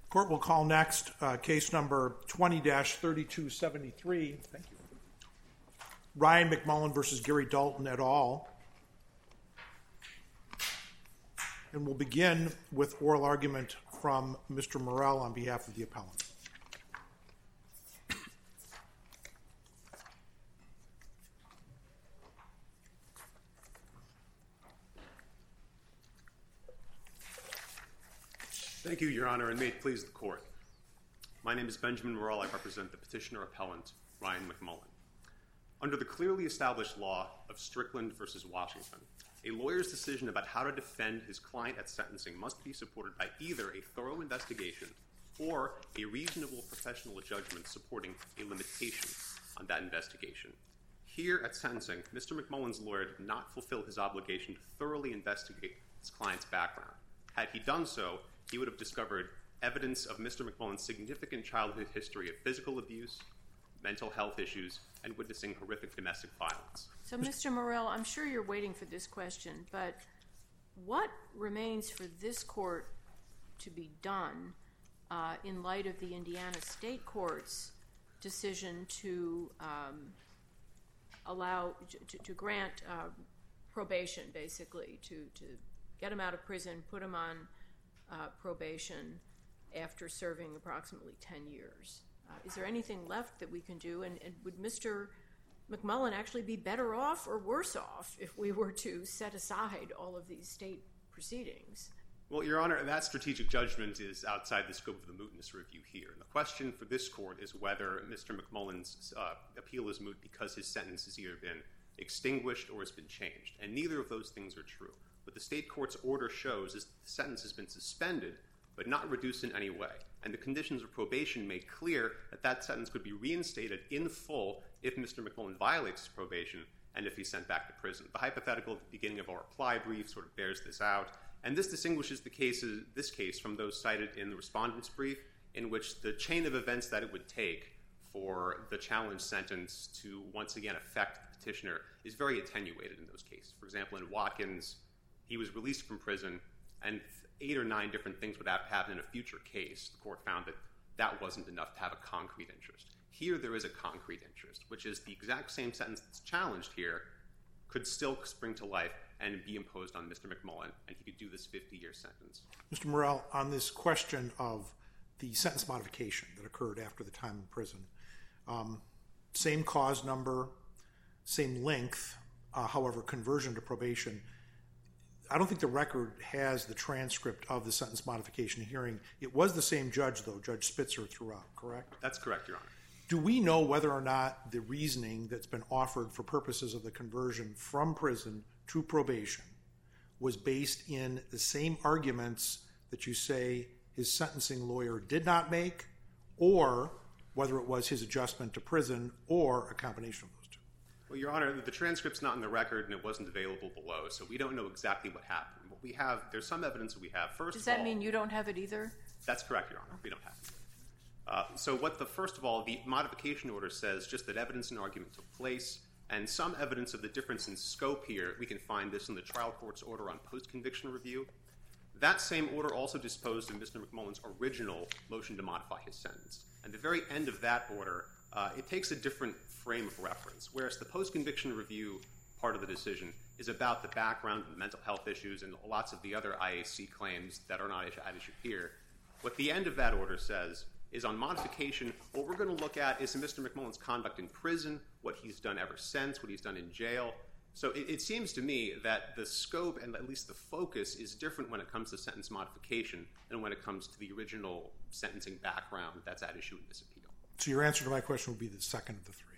Court will call next case number 20-3273. Thank you. Ryan McMullen versus Gary Dalton et al. And we'll begin with oral argument from Mr. Morrell on behalf of the appellant. Thank you, Your Honor, and may it please the Court. My name is Benjamin Morrell. I represent the petitioner-appellant, Ryan McMullen. Under the clearly established law of Strickland v. Washington, a lawyer's decision about how to defend his client at sentencing must be supported by either a thorough investigation or a reasonable professional judgment supporting a limitation on that investigation. Here at sentencing, Mr. McMullen's lawyer did not fulfill his obligation to thoroughly investigate his client's background. Had he done so, he would have discovered evidence of Mr. McMullen's significant childhood history of physical abuse, mental health issues, and witnessing horrific domestic violence. So, Mr. Morrell, I'm sure you're waiting for this question, but what remains for this court to be done in light of the Indiana State Court's decision to grant probation, basically, to get him out of prison, put him on probation after serving approximately 10 years. Is there anything left that we can do? And would Mr. McMullen actually be better off or worse off if we were to set aside all of these state proceedings? Well, Your Honor, that strategic judgment is outside the scope of the mootness review here. And the question for this court is whether Mr. McMullen's appeal is moot because his sentence has either been extinguished or has been changed. And neither of those things are true. What the state court's order shows is that the sentence has been suspended but not reduced in any way. And the conditions of probation make clear that that sentence could be reinstated in full if Mr. McMullen violates his probation and if he's sent back to prison. The hypothetical at the beginning of our reply brief sort of bears this out. And this distinguishes this case from those cited in the respondent's brief, in which the chain of events that it would take for the challenge sentence to once again affect the petitioner is very attenuated in those cases. For example, in Watkins, he was released from prison, and 8 or 9 different things would have to happen in a future case. The court found that that wasn't enough to have a concrete interest. Here, there is a concrete interest, which is the exact same sentence that's challenged here could still spring to life and be imposed on Mr. McMullen, and he could do this 50-year sentence. Mr. Morrell, on this question of the sentence modification that occurred after the time in prison, same cause number, same length, however, conversion to probation. I don't think the record has the transcript of the sentence modification hearing. It was the same judge, though, Judge Spitzer, throughout, correct? That's correct, Your Honor. Do we know whether or not the reasoning that's been offered for purposes of the conversion from prison to probation was based in the same arguments that you say his sentencing lawyer did not make, or whether it was his adjustment to prison or a combination of those two? Well, Your Honor, the transcript's not in the record and it wasn't available below, so we don't know exactly what happened. What we have, there's some evidence that we have. Does that mean you don't have it either? That's correct, Your Honor. We don't have it. First of all, the modification order says just that evidence and argument took place, and some evidence of the difference in scope here, we can find this in the trial court's order on post-conviction review. That same order also disposed of Mr. McMullen's original motion to modify his sentence. And the very end of that order, it takes a different frame of reference, whereas the post-conviction review part of the decision is about the background and the mental health issues and lots of the other IAC claims that are not at issue here. What the end of that order says is on modification, what we're going to look at is Mr. McMullen's conduct in prison, what he's done ever since, what he's done in jail. So it seems to me that the scope and at least the focus is different when it comes to sentence modification than when it comes to the original sentencing background that's at issue in this appeal. So your answer to my question would be the second of the three?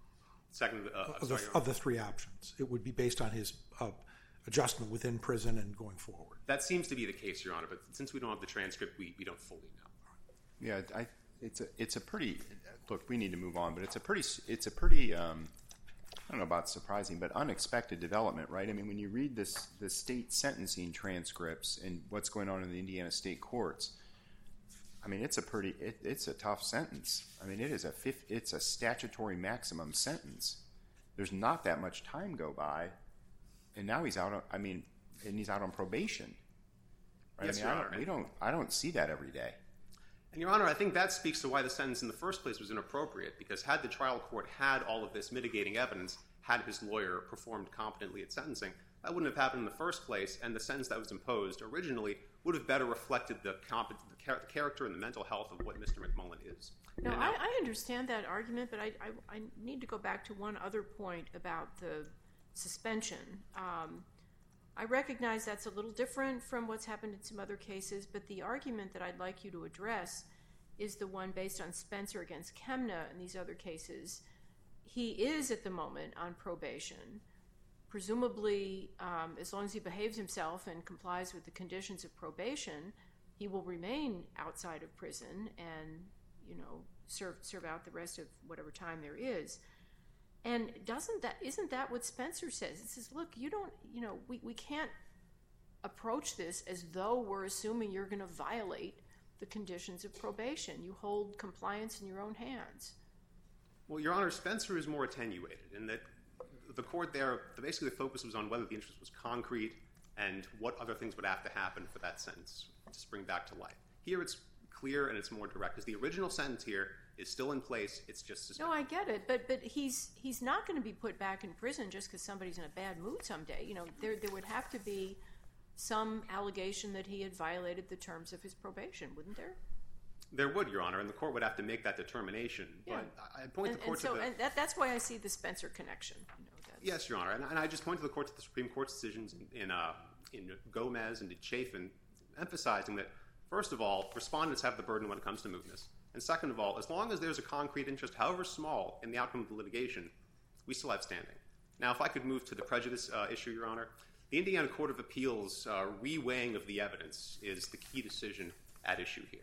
Of the three options. It would be based on his adjustment within prison and going forward. That seems to be the case, Your Honor, but since we don't have the transcript, we don't fully know. Yeah, it's a pretty look. We need to move on, but it's a pretty I don't know about surprising, but unexpected development, right? I mean, when you read the state sentencing transcripts and what's going on in the Indiana state courts, I mean, it's a tough sentence. I mean, it's a statutory maximum sentence. There's not that much time go by, and now he's out. He's out on probation. Right? Yes, Your Honor. I don't see that every day. And, Your Honor, I think that speaks to why the sentence in the first place was inappropriate, because had the trial court had all of this mitigating evidence, had his lawyer performed competently at sentencing, that wouldn't have happened in the first place, and the sentence that was imposed originally would have better reflected the character and the mental health of what Mr. McMullen is. No, I understand that argument, but I need to go back to one other point about the suspension. I recognize that's a little different from what's happened in some other cases, but the argument that I'd like you to address is the one based on Spencer against Kemna and these other cases. He is at the moment on probation. Presumably, as long as he behaves himself and complies with the conditions of probation, he will remain outside of prison and, serve out the rest of whatever time there is. And isn't that what Spencer says? It says, look, we can't approach this as though we're assuming you're going to violate the conditions of probation. You hold compliance in your own hands. Well, Your Honor, Spencer is more attenuated in that the court there, basically the focus was on whether the interest was concrete and what other things would have to happen for that sentence to spring back to life. Here it's clear and it's more direct, because the original sentence here is still in place. It's just suspended. No, I get it, but he's not going to be put back in prison just because somebody's in a bad mood someday. There would have to be some allegation that he had violated the terms of his probation, wouldn't there? There would, Your Honor, and the court would have to make that determination. Yeah. But I point the court and that's why I see the Spencer connection. Yes, Your Honor, and I just point to the court to the Supreme Court's decisions in Gomez and Chafin, emphasizing that, first of all, respondents have the burden when it comes to mootness. And second of all, as long as there's a concrete interest, however small, in the outcome of the litigation, we still have standing. Now, if I could move to the prejudice issue, Your Honor, the Indiana Court of Appeals reweighing of the evidence is the key decision at issue here.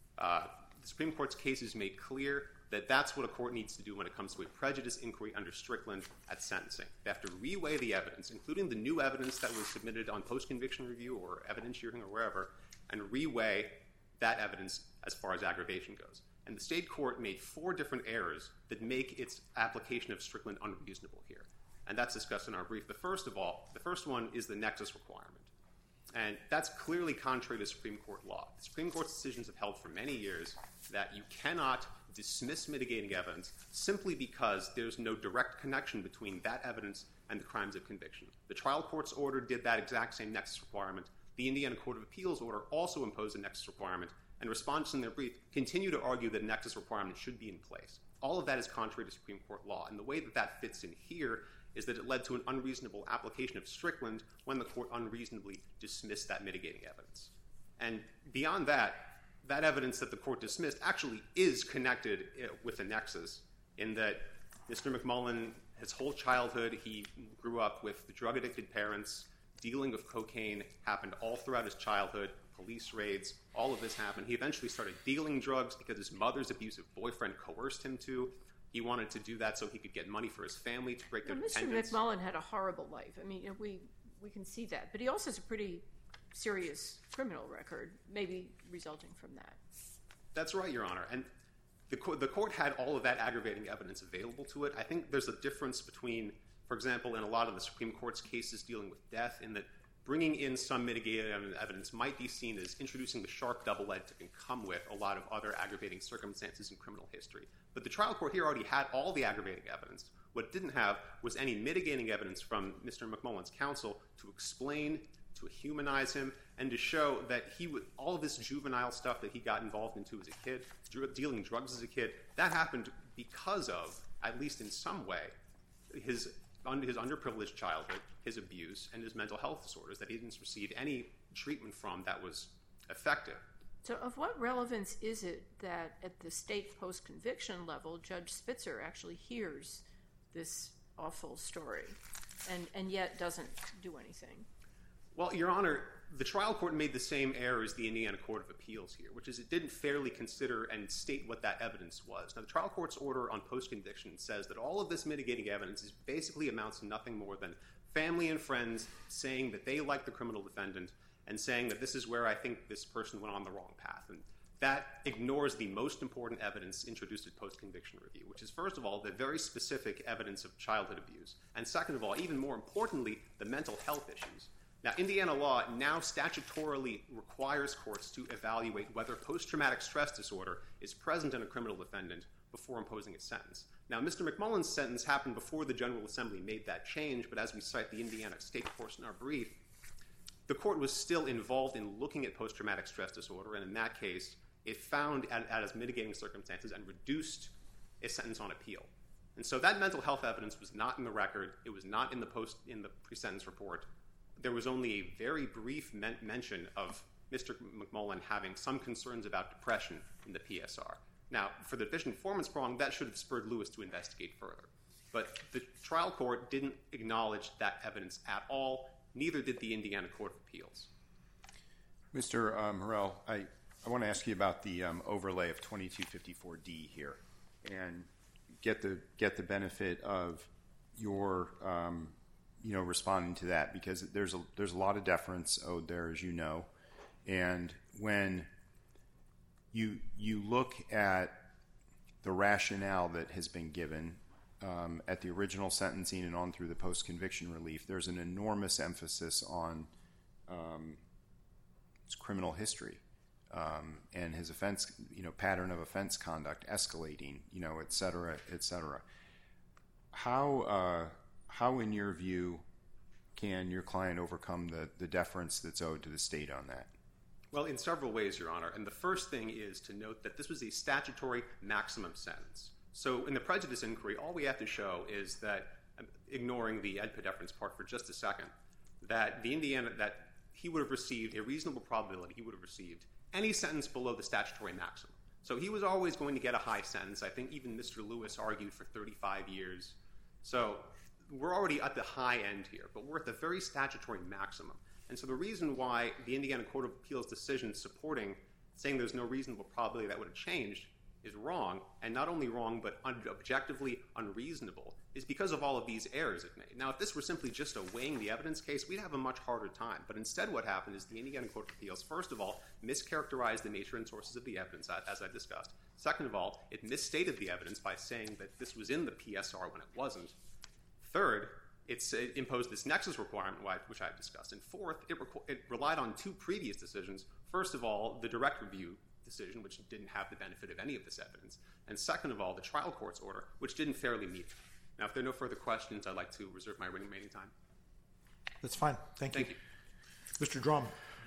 The Supreme Court's cases made clear that that's what a court needs to do when it comes to a prejudice inquiry under Strickland at sentencing. They have to reweigh the evidence, including the new evidence that was submitted on post-conviction review or evidence hearing or wherever, and reweigh that evidence as far as aggravation goes. And the state court made 4 different errors that make its application of Strickland unreasonable here. And that's discussed in our brief. The first one is the nexus requirement. And that's clearly contrary to Supreme Court law. The Supreme Court's decisions have held for many years that you cannot dismiss mitigating evidence simply because there's no direct connection between that evidence and the crimes of conviction. The trial court's order did that exact same nexus requirement. The Indiana Court of Appeals order also imposed a nexus requirement, and respondents in their brief continue to argue that a nexus requirement should be in place. All of that is contrary to Supreme Court law, and the way that fits in here is that it led to an unreasonable application of Strickland when the court unreasonably dismissed that mitigating evidence. And beyond that, that evidence that the court dismissed actually is connected with a nexus in that Mr. McMullen, his whole childhood, he grew up with drug-addicted parents. Dealing with cocaine happened all throughout his childhood. Police raids, all of this happened. He eventually started dealing drugs because his mother's abusive boyfriend coerced him to. He wanted to do that so he could get money for his family to break their dependence. Mr. McMullen had a horrible life. I mean, we can see that. But he also has a pretty serious criminal record, maybe resulting from that. That's right, Your Honor. And the court had all of that aggravating evidence available to it. I think there's a difference between, for example, in a lot of the Supreme Court's cases dealing with death, in that bringing in some mitigating evidence might be seen as introducing the sharp double edge that can come with a lot of other aggravating circumstances in criminal history. But the trial court here already had all the aggravating evidence. What it didn't have was any mitigating evidence from Mr. McMullen's counsel to explain, to humanize him, and to show that all of this juvenile stuff that he got involved into as a kid, dealing drugs as a kid, that happened because of, at least in some way, his underprivileged childhood, his abuse, and his mental health disorders that he didn't receive any treatment from that was effective. So of what relevance is it that at the state post-conviction level, Judge Spitzer actually hears this awful story and yet doesn't do anything? Well, Your Honor, the trial court made the same error as the Indiana Court of Appeals here, which is it didn't fairly consider and state what that evidence was. Now, the trial court's order on post-conviction says that all of this mitigating evidence basically amounts to nothing more than family and friends saying that they like the criminal defendant and saying that this is where I think this person went on the wrong path. And that ignores the most important evidence introduced at post-conviction review, which is, first of all, the very specific evidence of childhood abuse, and second of all, even more importantly, the mental health issues. Now, Indiana law now statutorily requires courts to evaluate whether post-traumatic stress disorder is present in a criminal defendant before imposing a sentence. Now, Mr. McMullen's sentence happened before the General Assembly made that change, but as we cite the Indiana State course in our brief, the court was still involved in looking at post-traumatic stress disorder, and in that case, it found as mitigating circumstances and reduced a sentence on appeal. And so that mental health evidence was not in the record. It was not in the pre-sentence report. There was only a very brief mention of Mr. McMullen having some concerns about depression in the PSR. Now, for the deficient performance prong, that should have spurred Lewis to investigate further. But the trial court didn't acknowledge that evidence at all. Neither did the Indiana Court of Appeals. Mr. Morell, I want to ask you about the overlay of 2254D here, and get the benefit of your responding to that, because there's a lot of deference owed there, as you know, and when you look at the rationale that has been given at the original sentencing and on through the post-conviction relief, there's an enormous emphasis on his criminal history and his offense, pattern of offense conduct escalating, et cetera, et cetera. How in your view can your client overcome the deference that's owed to the state on that? Well, in several ways, Your Honor. And the first thing is to note that this was a statutory maximum sentence. So in the prejudice inquiry, all we have to show is that, ignoring the AEDPA deference part for just a second, that he would have received a reasonable probability he would have received any sentence below the statutory maximum. So he was always going to get a high sentence. I think even Mr. Lewis argued for 35 years. So we're already at the high end here, but we're at the very statutory maximum. And so the reason why the Indiana Court of Appeals decision saying there's no reasonable probability that would have changed is wrong, and not only wrong, but objectively unreasonable, is because of all of these errors it made. Now, if this were simply just a weighing the evidence case, we'd have a much harder time. But instead what happened is the Indiana Court of Appeals, first of all, mischaracterized the nature and sources of the evidence, as I discussed. Second of all, it misstated the evidence by saying that this was in the PSR when it wasn't. Third, it imposed this nexus requirement, which I've discussed. And fourth, it relied on two previous decisions. First of all, the direct review decision, which didn't have the benefit of any of this evidence. And second of all, the trial court's order, which didn't fairly meet. Now, if there are no further questions, I'd like to reserve my remaining time. That's fine. Thank you. Mr. Drum.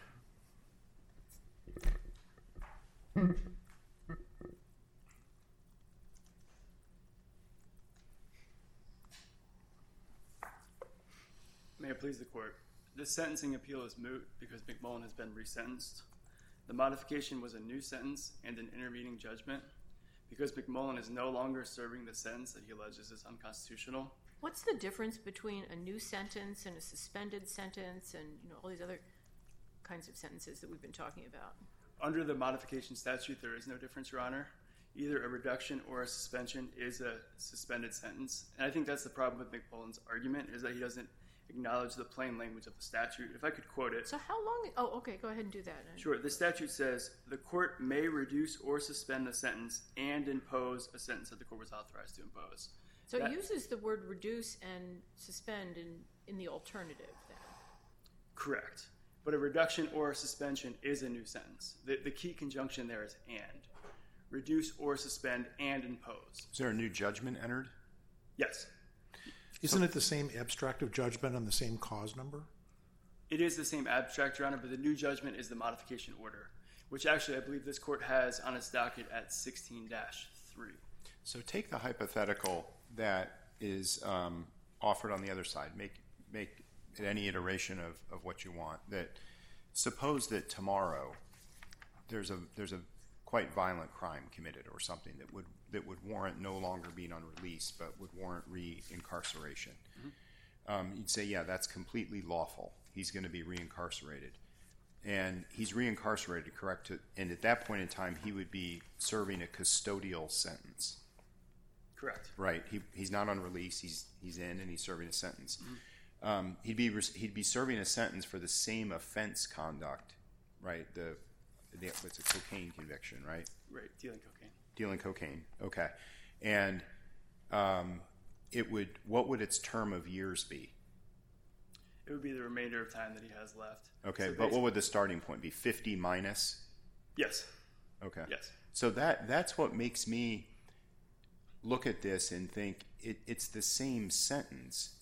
May it please the court. This sentencing appeal is moot because McMullen has been resentenced. The modification was a new sentence and an intervening judgment. Because McMullen is no longer serving the sentence that he alleges is unconstitutional. What's the difference between a new sentence and a suspended sentence and all these other kinds of sentences that we've been talking about? Under the modification statute, there is no difference, Your Honor. Either a reduction or a suspension is a suspended sentence. And I think that's the problem with McMullen's argument, is that he doesn't acknowledge the plain language of the statute. If I could quote it. So how long? Oh, okay, go ahead and do that. Sure. The statute says, the court may reduce or suspend the sentence and impose a sentence that the court was authorized to impose. So it uses the word reduce and suspend in the alternative then. Correct. But a reduction or a suspension is a new sentence. The key conjunction there is and. Reduce or suspend and impose. Is there a new judgment entered? Yes. Isn't it the same abstract of judgment on the same cause number? It is the same abstract, Your Honor, but the new judgment is the modification order, which actually I believe this court has on its docket at 16-3. So take the hypothetical that is offered on the other side. Make any iteration of what you want. That suppose that tomorrow there's a quite violent crime committed or something that would warrant no longer being on release but would warrant re-incarceration. Mm-hmm. You'd say, yeah, that's completely lawful. He's going to be re-incarcerated. And he's re-incarcerated, correct? And at that point in time, he would be serving a custodial sentence. Correct. Right. He's not on release. He's in and he's serving a sentence. Mm-hmm. He'd be serving a sentence for the same offense conduct, right? It's a cocaine conviction, right? Right, dealing cocaine. Okay. And what would its term of years be? It would be the remainder of time that he has left. Okay, So but what would the starting point be? 50 minus? Yes. Okay. Yes. So that's what makes me look at this and think it's the same sentence.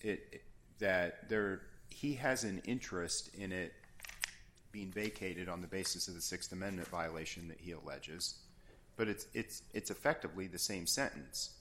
He has an interest in it being vacated on the basis of the Sixth Amendment violation that he alleges, but it's effectively the same sentence.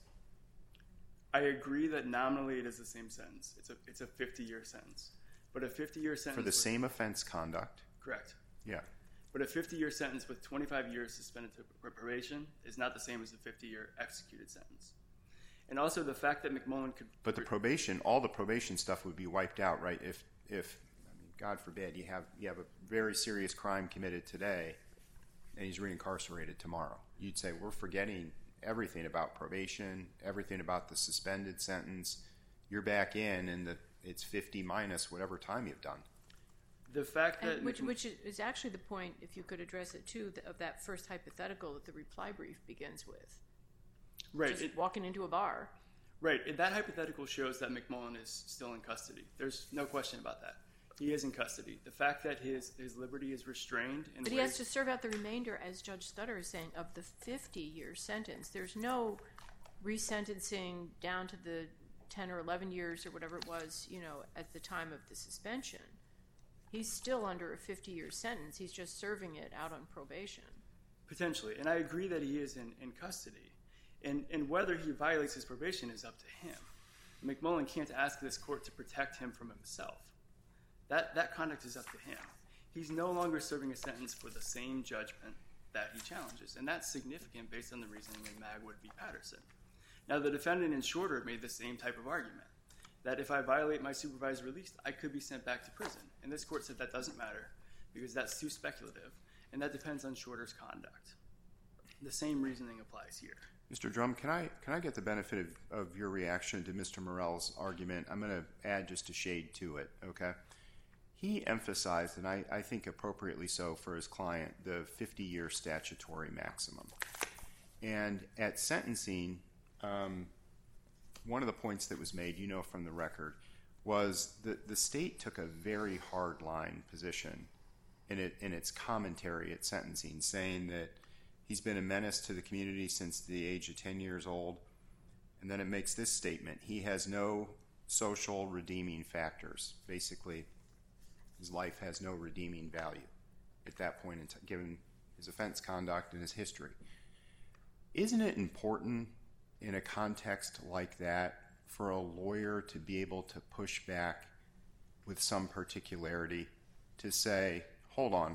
I agree that nominally it is the same sentence. It's a 50-year sentence, but a 50-year sentence For the same offense conduct. Correct. Yeah. But a 50-year sentence with 25 years suspended to probation is not the same as a 50-year executed sentence. And also the fact that McMullen could... But all the probation stuff would be wiped out, right? If I mean, God forbid, you have a very serious crime committed today and he's reincarcerated tomorrow. You'd say, we're forgetting everything about probation, everything about the suspended sentence. You're back in and it's 50 minus whatever time you've done. The fact that... Which is actually the point, if you could address it too, of that first hypothetical that the reply brief begins with. Right. Just walking into a bar. Right. And that hypothetical shows that McMullen is still in custody. There's no question about that. He is in custody. The fact that his liberty is restrained... But he has to serve out the remainder, as Judge Scudder is saying, of the 50-year sentence. There's no resentencing down to the 10 or 11 years or whatever it was, at the time of the suspension. He's still under a 50-year sentence. He's just serving it out on probation. Potentially. And I agree that he is in custody. And whether he violates his probation is up to him. McMullen can't ask this court to protect him from himself. That conduct is up to him. He's no longer serving a sentence for the same judgment that he challenges. And that's significant based on the reasoning in Magwood v. Patterson. Now, the defendant in Shorter made the same type of argument, that if I violate my supervised release, I could be sent back to prison. And this court said that doesn't matter because that's too speculative, and that depends on Shorter's conduct. The same reasoning applies here. Mr. Drum, can I get the benefit of your reaction to Mr. Morell's argument? I'm going to add just a shade to it, okay? He emphasized, and I think appropriately so for his client, the 50-year statutory maximum. And at sentencing, one of the points that was made, from the record, was that the state took a very hard line position in its commentary at sentencing, saying that he's been a menace to the community since the age of 10 years old. And then it makes this statement: he has no social redeeming factors. Basically, his life has no redeeming value at that point, given his offense conduct and his history. Isn't it important in a context like that for a lawyer to be able to push back with some particularity to say, hold on.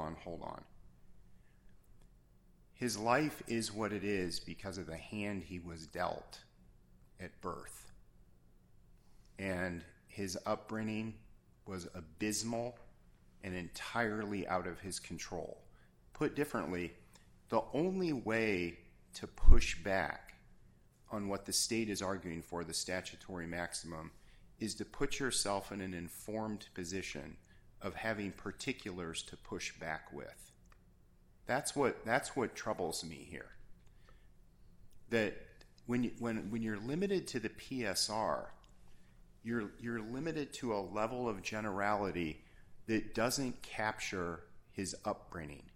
His life is what it is because of the hand he was dealt at birth. And his upbringing was abysmal and entirely out of his control. Put differently, the only way to push back on what the state is arguing for, the statutory maximum, is to put yourself in an informed position of having particulars to push back with. That's what troubles me here. That when you're limited to the PSR, you're limited to a level of generality that doesn't capture his upbringing.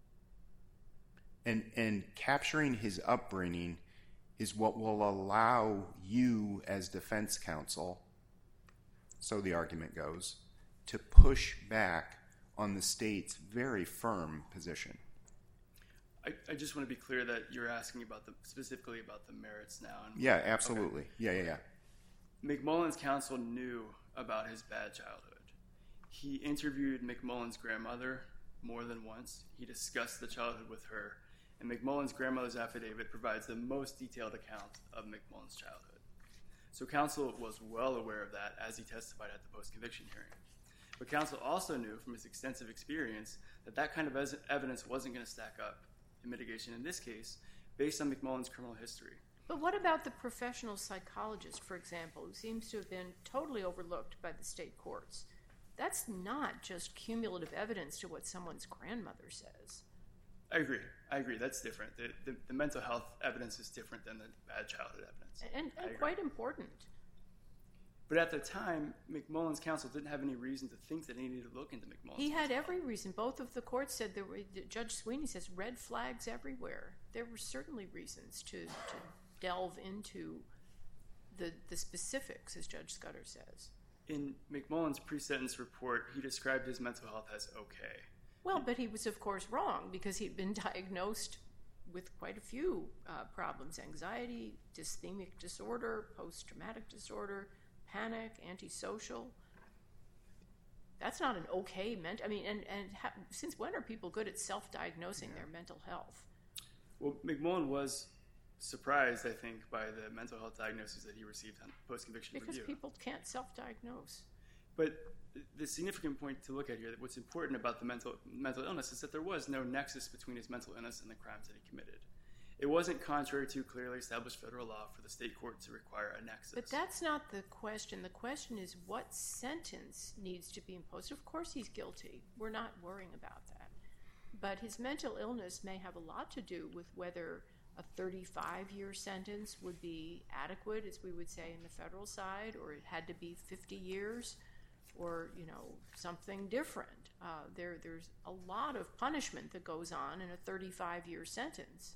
And capturing his upbringing is what will allow you as defense counsel, so the argument goes, to push back on the state's very firm position. I just want to be clear that you're asking specifically about the merits now. Yeah, absolutely. Okay. Yeah. McMullen's counsel knew about his bad childhood. He interviewed McMullen's grandmother more than once. He discussed the childhood with her. And McMullen's grandmother's affidavit provides the most detailed account of McMullen's childhood. So counsel was well aware of that as he testified at the post-conviction hearing. But counsel also knew from his extensive experience that kind of evidence wasn't going to stack up in mitigation in this case based on McMullen's criminal history. But what about the professional psychologist, for example, who seems to have been totally overlooked by the state courts? That's not just cumulative evidence to what someone's grandmother says. I agree. That's different. The mental health evidence is different than the bad childhood evidence. And quite important. But at the time, McMullen's counsel didn't have any reason to think that he needed to look into McMullen's He had mental every health. reason. Both of the courts said there were, Judge Sweeney says, red flags everywhere. There were certainly reasons to delve into the specifics, as Judge Scudder says. In McMullen's pre-sentence report, he described his mental health as okay. Well, but he was, of course, wrong because he'd been diagnosed with quite a few problems: anxiety, dysthemic disorder, post-traumatic disorder, panic, antisocial. That's not an okay since when are people good at self-diagnosing their mental health? Well, McMullen was surprised, I think, by the mental health diagnosis that he received on post-conviction Because review. people can't self-diagnose. But the significant point to look at here, what's important about the mental illness, is that there was no nexus between his mental illness and the crimes that he committed. It wasn't contrary to clearly established federal law for the state court to require a nexus. But that's not the question. The question is what sentence needs to be imposed. Of course he's guilty. We're not worrying about that. But his mental illness may have a lot to do with whether a 35-year sentence would be adequate, as we would say in the federal side, or it had to be 50 years, or something different. There's a lot of punishment that goes on in a 35-year sentence.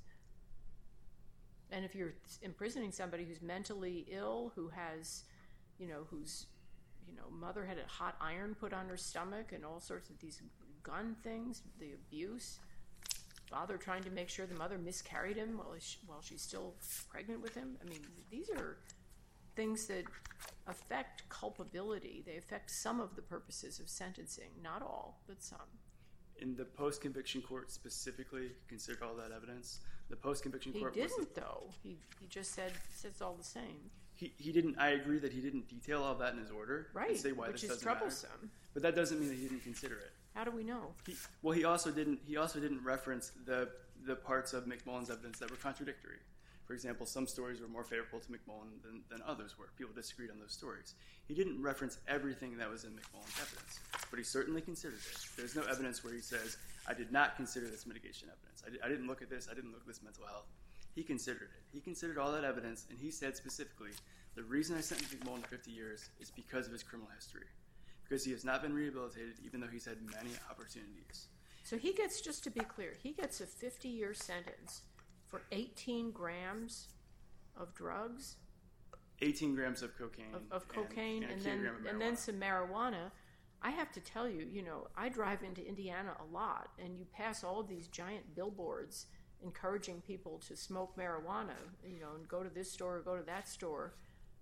And if you're imprisoning somebody who's mentally ill, who has, whose mother had a hot iron put on her stomach and all sorts of these gun things, the abuse, father trying to make sure the mother miscarried him while she's still pregnant with him. I mean, these are things that affect culpability. They affect some of the purposes of sentencing, not all, but some. In the post-conviction court specifically considered all that evidence. The post-conviction court He didn't, though. He just said it's all the same. He didn't. I agree that he didn't detail all that in his order. Right, and say why which this is doesn't matter. troublesome. But that doesn't mean that he didn't consider it. How do we know? He also didn't reference the parts of McMullen's evidence that were contradictory. For example, some stories were more favorable to McMullen than others were. People disagreed on those stories. He didn't reference everything that was in McMullen's evidence, but he certainly considered it. There's no evidence where he says, I did not consider this mitigation evidence. I didn't look at this. I didn't look at this mental health. He considered it. He considered all that evidence, and he said specifically, the reason I sentenced McMullen to 50 years is because of his criminal history, because he has not been rehabilitated even though he's had many opportunities. So he gets, just to be clear, he gets a 50-year sentence for 18 grams of drugs? 18 grams of cocaine. Of cocaine, and then some marijuana. I have to tell you, I drive into Indiana a lot, and you pass all of these giant billboards encouraging people to smoke marijuana, and go to this store or go to that store.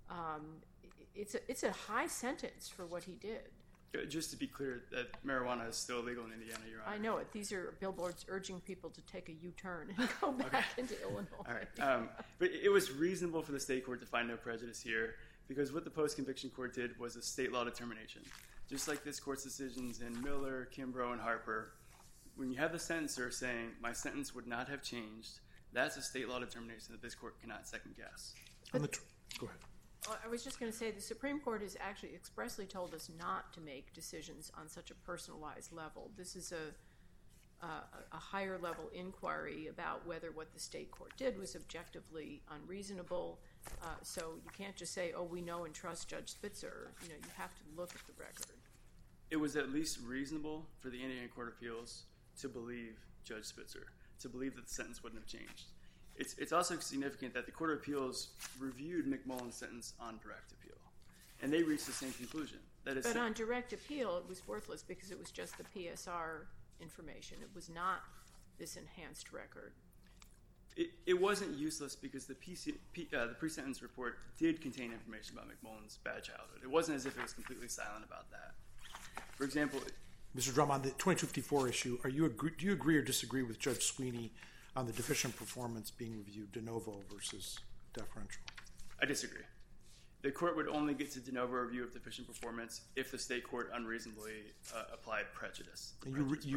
It's a high sentence for what he did. Just to be clear, that marijuana is still illegal in Indiana, Your Honor. I know it. These are billboards urging people to take a U-turn and go back into Illinois. All right. But it was reasonable for the state court to find no prejudice here because what the post-conviction court did was a state law determination. Just like this court's decisions in Miller, Kimbrough, and Harper, when you have the sentencer saying, my sentence would not have changed, that's a state law determination that this court cannot second-guess. Go ahead. I was just going to say the Supreme Court has actually expressly told us not to make decisions on such a personalized level. This is a higher level inquiry about whether what the state court did was objectively unreasonable. So you can't just say, oh, we know and trust Judge Spitzer. You have to look at the record. It was at least reasonable for the Indiana Court of Appeals to believe Judge Spitzer, to believe that the sentence wouldn't have changed. It's also significant that the Court of Appeals reviewed McMullen's sentence on direct appeal, and they reached the same conclusion. But on direct appeal, it was worthless because it was just the PSR information. It was not this enhanced record. It wasn't useless because the pre-sentence report did contain information about McMullen's bad childhood. It wasn't as if it was completely silent about that. For example, Mr. Drum, on the 2254 issue, do you agree or disagree with Judge Sweeney on the deficient performance being reviewed de novo versus deferential? I disagree. The court would only get to de novo review of deficient performance if the state court unreasonably applied prejudice. And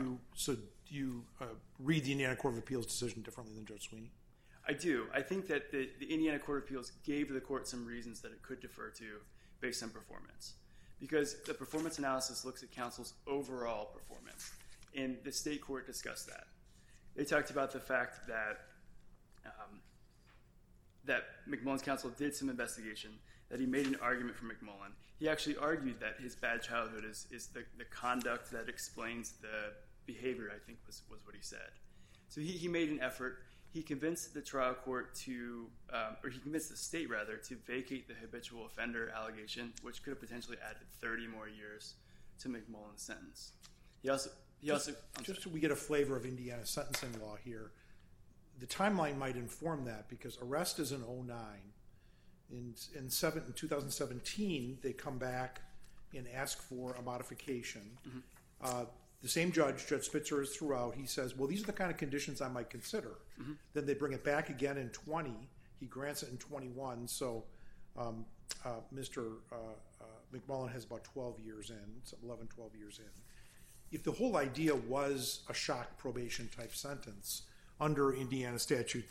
you read the Indiana Court of Appeals decision differently than Judge Sweeney? I do. I think that the Indiana Court of Appeals gave the court some reasons that it could defer to based on performance. Because the performance analysis looks at counsel's overall performance, and the state court discussed that. They talked about the fact that McMullen's counsel did some investigation, that he made an argument for McMullen. He actually argued that his bad childhood is the conduct that explains the behavior, I think was what he said. So he made an effort. He convinced the trial court or he convinced the state, rather, to vacate the habitual offender allegation, which could have potentially added 30 more years to McMullen's sentence. Just so we get a flavor of Indiana sentencing law here, the timeline might inform that because arrest is in 2009. In 2017, they come back and ask for a modification. Mm-hmm. The same judge, Judge Spitzer, is throughout. He says, well, these are the kind of conditions I might consider. Mm-hmm. Then they bring it back again in 20. He grants it in 21. So Mr. McMullen has about 12 years in, 11, 12 years in. If the whole idea was a shock probation type sentence under Indiana statute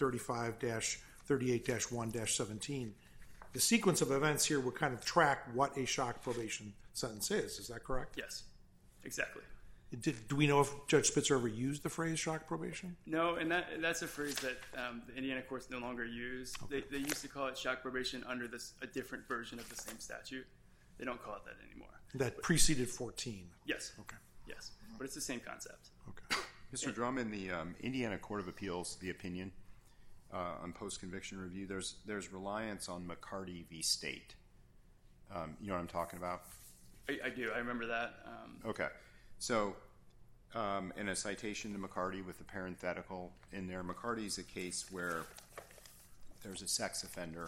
35-38-1-17, the sequence of events here would kind of track what a shock probation sentence is. Is that correct? Yes, exactly. Do we know if Judge Spitzer ever used the phrase shock probation? No, and that's a phrase that the Indiana courts no longer use. Okay. They used to call it shock probation under a different version of the same statute. They don't call it that anymore. That preceded 14? Yes. Okay. Yes, but it's the same concept. Okay. Mr. Drummond, the Indiana Court of Appeals, the opinion on post-conviction review, there's reliance on McCarty v. State. You know what I'm talking about? I do. I remember that. Okay. So, in a citation to McCarty with a parenthetical in there, McCarty's a case where there's a sex offender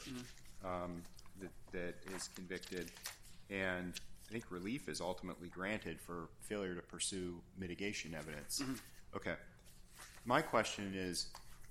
that is convicted, and I think relief is ultimately granted for failure to pursue mitigation evidence. Mm-hmm. Okay. My question is,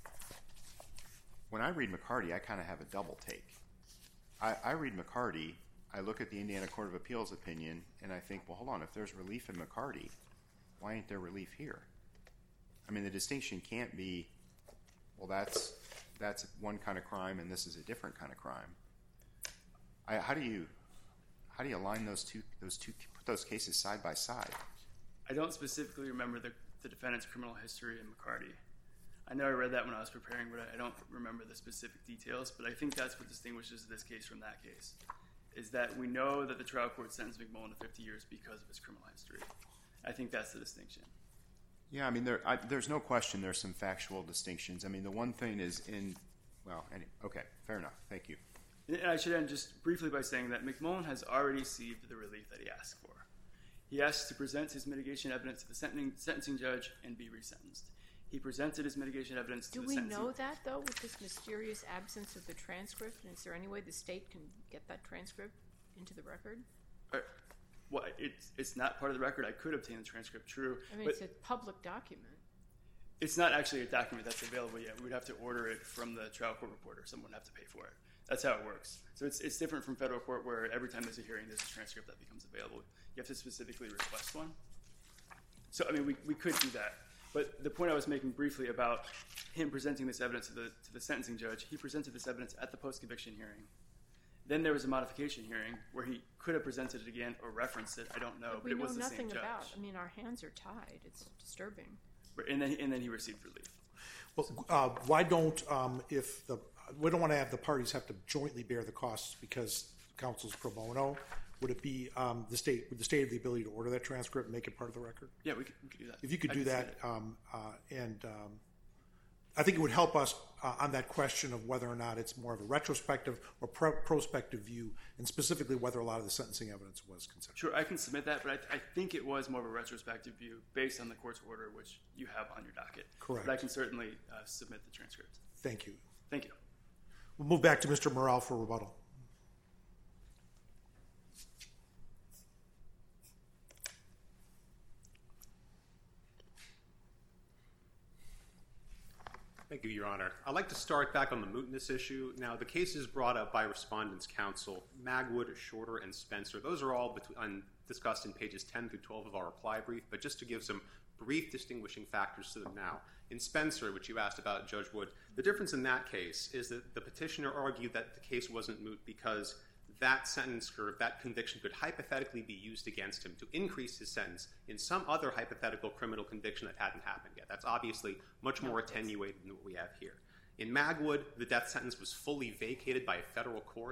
when I read McCarty, I kind of have a double take. I read McCarty, I look at the Indiana Court of Appeals opinion, and I think, well, hold on, if there's relief in McCarty, why ain't there relief here? I mean, the distinction can't be, well, that's one kind of crime and this is a different kind of crime. How do you align those two, put those cases side by side? I don't specifically remember the defendant's criminal history in McCarty. I know I read that when I was preparing, but I don't remember the specific details. But I think that's what distinguishes this case from that case, is that we know that the trial court sentenced McMullen to 50 years because of his criminal history. I think that's the distinction. Yeah, I mean, there's no question there's some factual distinctions. I mean, the one thing is okay, fair enough. Thank you. And I should end just briefly by saying that McMullen has already received the relief that he asked for. He asked to present his mitigation evidence to the sentencing judge and be resentenced. He presented his mitigation evidence to the sentencing... Do we know that, though, with this mysterious absence of the transcript? And is there any way the state can get that transcript into the record? Well, it's not part of the record. I could obtain the transcript, true. I mean, it's a public document. It's not actually a document that's available yet. We would have to order it from the trial court reporter. Someone would have to pay for it. That's how it works. So it's different from federal court where every time there's a hearing, there's a transcript that becomes available. You have to specifically request one. So, I mean, we could do that. But the point I was making briefly about him presenting this evidence to the sentencing judge, he presented this evidence at the post-conviction hearing. Then there was a modification hearing where he could have presented it again or referenced it. I don't know, but it was the same judge. We know nothing about. I mean, our hands are tied. It's disturbing. And then he received relief. Well, why don't we don't want to have the parties have to jointly bear the costs because counsel's pro bono? Would it be would the state have the ability to order that transcript and make it part of the record? Yeah, we could do that. If you could do that, I think it would help us on that question of whether or not it's more of a retrospective or prospective view, and specifically whether a lot of the sentencing evidence was considered. Sure, I can submit that, but I think it was more of a retrospective view based on the court's order, which you have on your docket. Correct. But I can certainly submit the transcript. Thank you. Thank you. We'll move back to Mr. Morrell for rebuttal. Thank you, Your Honor. I'd like to start back on the mootness issue. Now, the cases brought up by Respondents' Counsel, Magwood, Shorter, and Spencer, those are all discussed in pages 10 through 12 of our reply brief, but just to give some brief distinguishing factors to them now. In Spencer, which you asked about, Judge Wood, the difference in that case is that the petitioner argued that the case wasn't moot because that sentence or that conviction could hypothetically be used against him to increase his sentence in some other hypothetical criminal conviction that hadn't happened yet. That's obviously much more attenuated than what we have here. In Magwood, the death sentence was fully vacated by a federal court.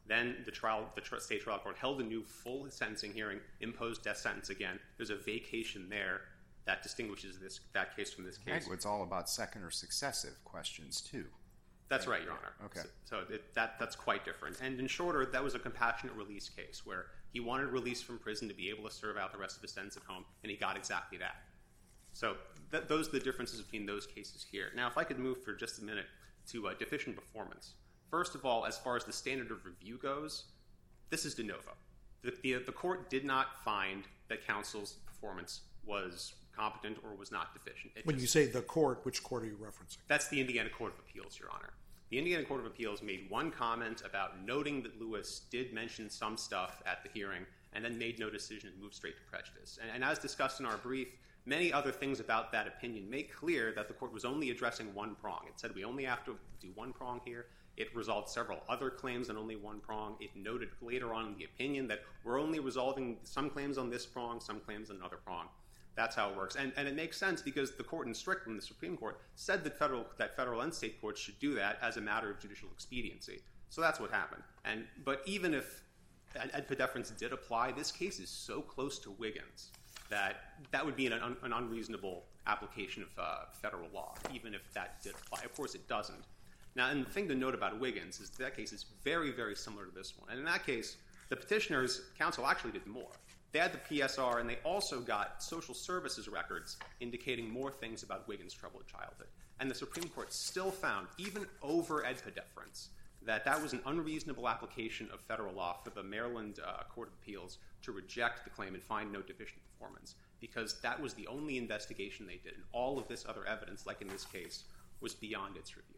Then the state trial court held a new full sentencing hearing, imposed death sentence again. There's a vacation there that distinguishes that case from this case. It's all about second or successive questions, too. That's right, Your Honor. Okay. So that's quite different. And in Shorter, that was a compassionate release case where he wanted release from prison to be able to serve out the rest of his sentence at home, and he got exactly that. So those are the differences between those cases here. Now, if I could move for just a minute to deficient performance. First of all, as far as the standard of review goes, this is de novo. The court did not find that counsel's performance was competent or was not deficient. When you say the court, which court are you referencing? That's the Indiana Court of Appeals, Your Honor. The Indiana Court of Appeals made one comment about noting that Lewis did mention some stuff at the hearing and then made no decision and moved straight to prejudice. And as discussed in our brief, many other things about that opinion make clear that the court was only addressing one prong. It said we only have to do one prong here. It resolved several other claims on only one prong. It noted later on in the opinion that we're only resolving some claims on this prong, some claims on another prong. That's how it works. And it makes sense because the court in Strickland, the Supreme Court, said that federal and state courts should do that as a matter of judicial expediency. So that's what happened. But even if epidefference did apply, this case is so close to Wiggins that would be an unreasonable application of federal law, even if that did apply. Of course, it doesn't. Now, and the thing to note about Wiggins is that case is very, very similar to this one. And in that case, the petitioner's counsel actually did more. They had the PSR, and they also got social services records indicating more things about Wiggins' troubled childhood. And the Supreme Court still found, even over epidefference, that was an unreasonable application of federal law for the Maryland Court of Appeals to reject the claim and find no deficient performance, because that was the only investigation they did. And all of this other evidence, like in this case, was beyond its review.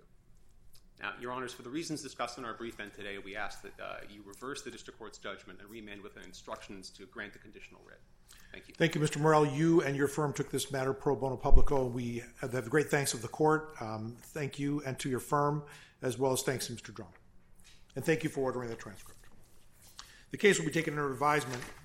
Now, Your Honors, for the reasons discussed in our brief end today, we ask that you reverse the district court's judgment and remand with instructions to grant the conditional writ. Thank you. Thank you, Mr. Morrell. You and your firm took this matter pro bono publico. We have great thanks of the court. Thank you and to your firm, as well as thanks to Mr. Drummond. And thank you for ordering the transcript. The case will be taken under advisement.